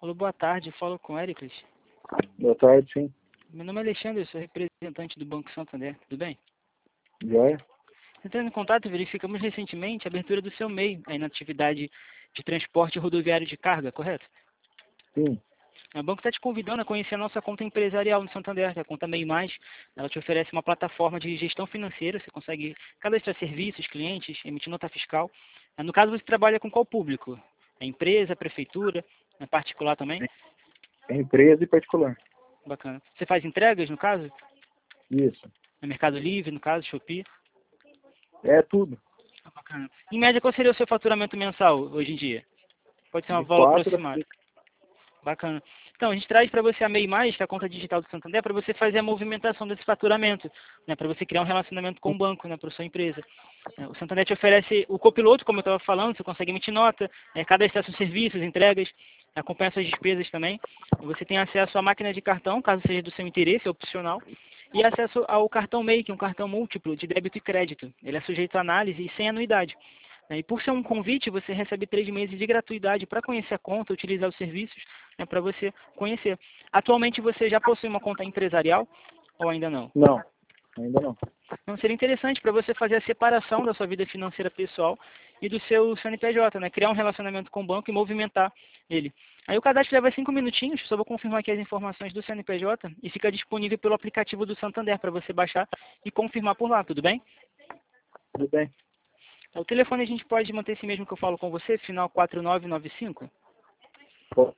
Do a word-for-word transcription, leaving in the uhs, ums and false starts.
Alô, boa tarde, falo com o Éricles. Boa tarde, sim. Meu nome é Alexandre, eu sou representante do Banco Santander, tudo bem? Joia? Entrando em contato, verificamos recentemente a abertura do seu M E I, aí na atividade de transporte rodoviário de carga, correto? Sim. O banco está te convidando a conhecer a nossa conta empresarial no Santander, que é a conta M E I mais. Ela te oferece uma plataforma de gestão financeira, você consegue cadastrar serviços, clientes, emitir nota fiscal. No caso, você trabalha com qual público? É empresa, prefeitura, é particular também? É empresa e particular. Bacana. Você faz entregas, no caso? Isso. No Mercado Livre, no caso, Shopee? É tudo. Ah, bacana. Em média, qual seria o seu faturamento mensal hoje em dia? Pode ser uma De valor quatro a aproximado. seis. Bacana. Então, a gente traz para você a M E I mais, que é a conta digital do Santander, para você fazer a movimentação desse faturamento, né, para você criar um relacionamento com o banco, né, para a sua empresa. É, o Santander te oferece o copiloto, como eu estava falando, você consegue emitir nota, é, cadastrar seus serviços, entregas, acompanhar suas despesas também. Você tem acesso à máquina de cartão, caso seja do seu interesse, é opcional, e acesso ao cartão M E I, que é um cartão múltiplo de débito e crédito. Ele é sujeito a análise e sem anuidade. E por ser um convite, você recebe três meses de gratuidade para conhecer a conta, utilizar os serviços, né, para você conhecer. Atualmente você já possui uma conta empresarial ou ainda não? Não, ainda não. Então seria interessante para você fazer a separação da sua vida financeira pessoal e do seu C N P J, né? Criar um relacionamento com o banco e movimentar ele. Aí o cadastro leva cinco minutinhos, só vou confirmar aqui as informações do C N P J e fica disponível pelo aplicativo do Santander para você baixar e confirmar por lá, tudo bem? Tudo bem. O telefone a gente pode manter esse mesmo que eu falo com você, final quatro nove nove cinco? Pode.